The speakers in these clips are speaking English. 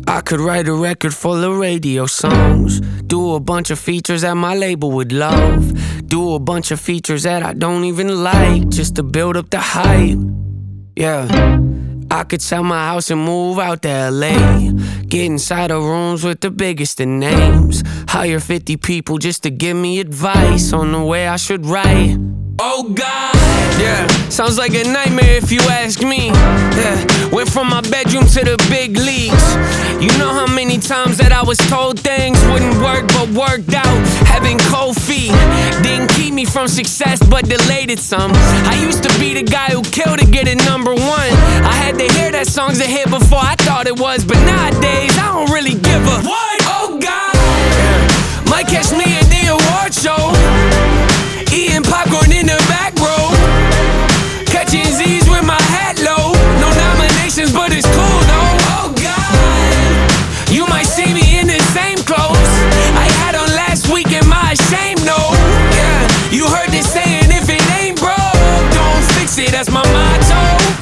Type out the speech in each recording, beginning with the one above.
I could write a record full of radio songs, do a bunch of features that my label would love, do a bunch of features that I don't even like, just to build up the hype. Yeah, I could sell my house and move out to LA, get inside of rooms with the biggest of names, hire 50 people just to give me advice on the way I should write. Oh God, yeah, sounds like a nightmare if you ask me. Yeah, went from my bedroom to the big leagues. You know how many times that I was told things wouldn't work but worked out. Having cold feet didn't keep me from success but delayed it some. I used to be the guy who killed to get it #1. I had to hear that song's a hit before I thought it was, but nowadays I don't really give a what? Oh God, yeah. Might catch me at the award show, eating popcorn in the back row, catching Z's with my hat low. No nominations, but it's cool though. Oh God, you might see me in the same clothes I had on last week. Am I ashamed? No. Yeah, you heard this saying, if it ain't broke, don't fix it. That's my motto.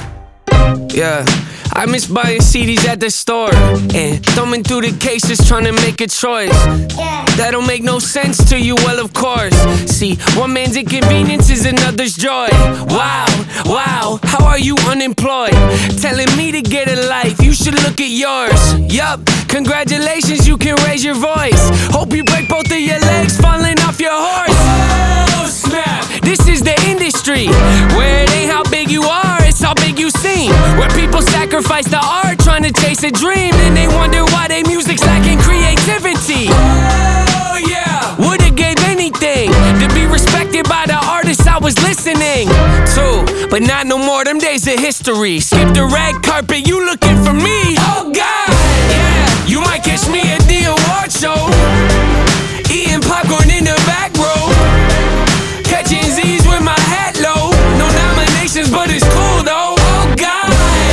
Yeah, I miss buying CDs at the store and thumbing through the cases trying to make a choice. That don't make no sense to you, well of course. See, one man's inconvenience is another's joy. Wow, wow, how are you unemployed? Telling me to get a life, you should look at yours. Yup, congratulations, you can raise your voice. Hope you break both of your legs falling off your horse. Oh snap, this is the industry where it ain't how big you are, it's how big you seem. Where people sacrifice the art trying to chase a dream, and they wonder why their music's lacking creativity. Oh yeah, would've gave anything to be respected by the artists I was listening to, but not no more, them days of history. Skip the red carpet, you looking for me. Oh God, yeah, you might catch me at the award show, eating popcorn in the back row, catching Z's with my hat low. No nominations, but it's cool though. Oh God,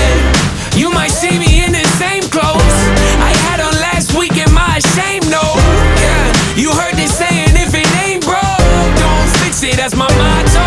you might see me in the same clothes I had on last week. Am I ashamed? No. Yeah, you heard this saying, if it ain't broke, don't fix it. That's my motto.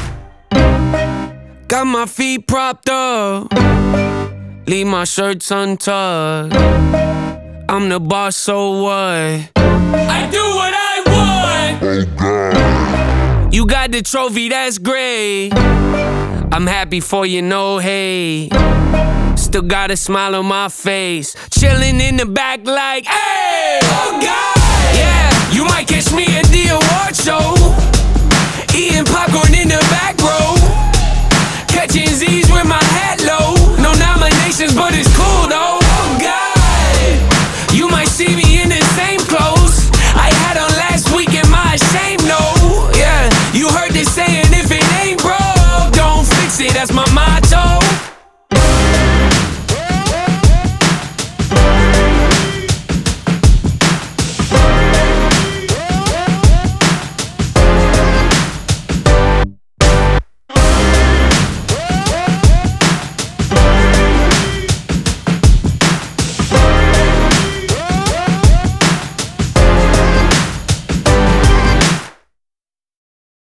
Got my feet propped up, leave my shirts untucked. I'm the boss, so what? I do what I want. Oh God, you got the trophy, that's great. I'm happy for you, no hate. Still got a smile on my face, chilling in the back like, hey! Oh God, yeah, you might catch me at the award show, eating popcorn in the back row, catching Z's with my hat low. No nominations, but it's cool though.